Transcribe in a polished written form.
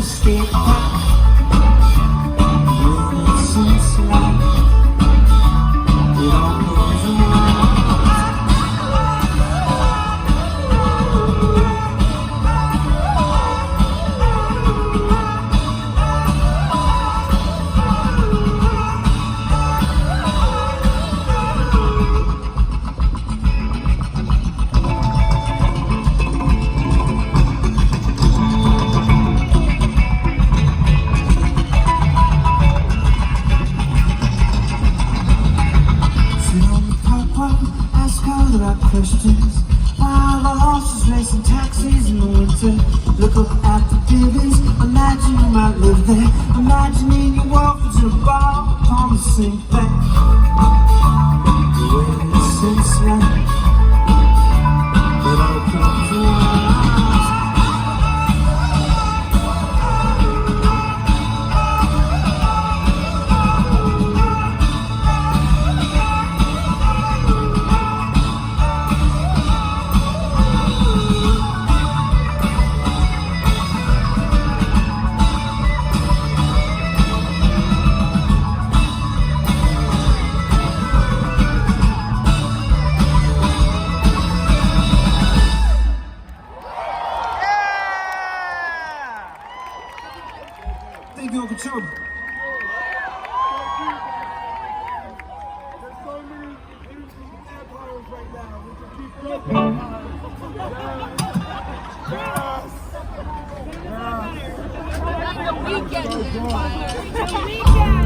escape innocence light. It all goes around. Ask all the right questions while the horses racing taxis in the winter. Look up at the buildings, imagine you might live there. Imagining you walk into a bar upon the same thing. The way since life, it all comes around. Thank you, Uncle Chum. There's so many beautiful empires right now. We can keep going. Yes. The weekend empire. The weekend.